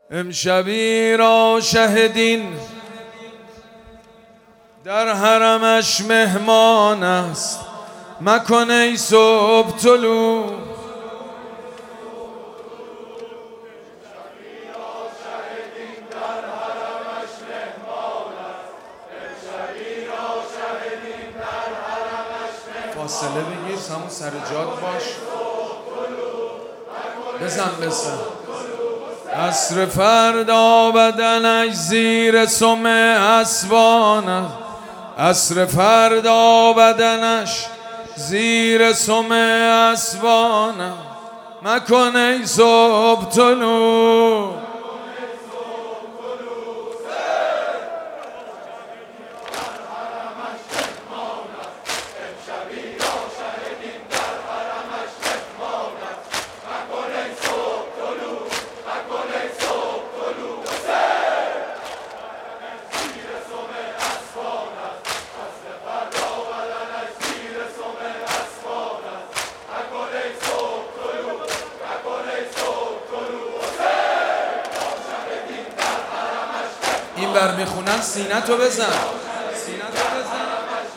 امشبی را شهدین در حرمش مهمان است، مکن ای صبح طلوع. فاصله بگیر، همون سر جات باش، بزن عصر فردا بدنش زیر سم اسبان است، عصر فردا بدنش زیر سم اسبان است، مکن ای صبح طلوع. این بر میخونن سینه تو بزن، سینه تو بزن.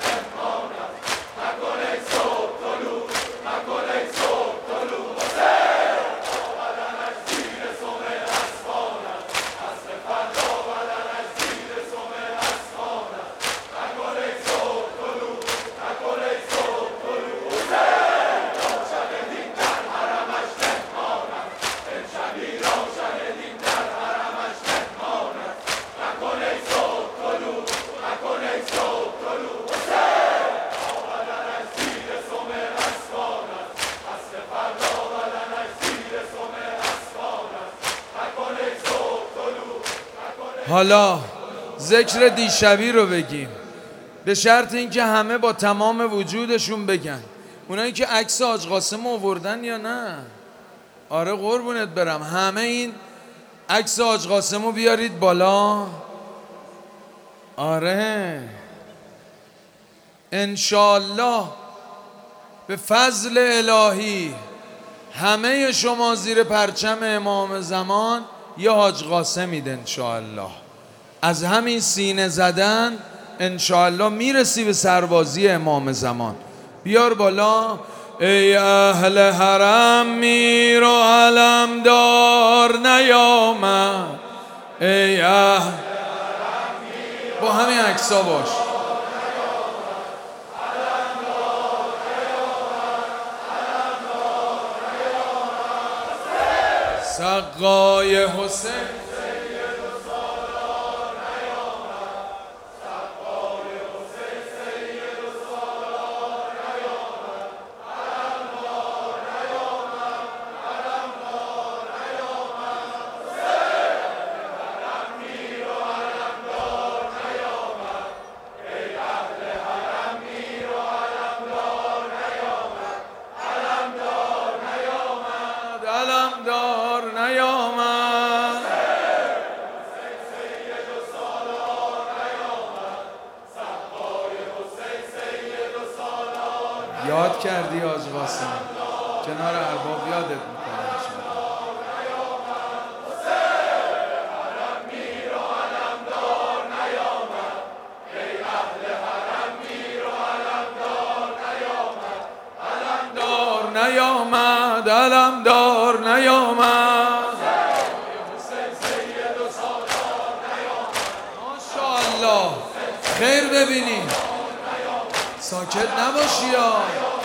حالا ذکر دیشبی رو بگیم، به شرط اینکه همه با تمام وجودشون بگن. اونایی که عکس حاج قاسم آوردن یا نه؟ آره قربونت برم، همه این عکس حاج قاسم رو بیارید بالا. آره انشالله به فضل الهی همه شما زیر پرچم امام زمان یا حاج قاسمید انشالله. از همین سینه زدن انشالله میرسی به سربازی امام زمان. بیار بالا. ای اهل حرم میر و علمدار نیامد، ای اهل با همین عکسا باش. سقای حسین یاد کردی حاج قاسم، کنار ارباب یادت میکنه. نیامد علمدار نیامد، ماشاءالله خیر ببینیم، ساکت نباشی یا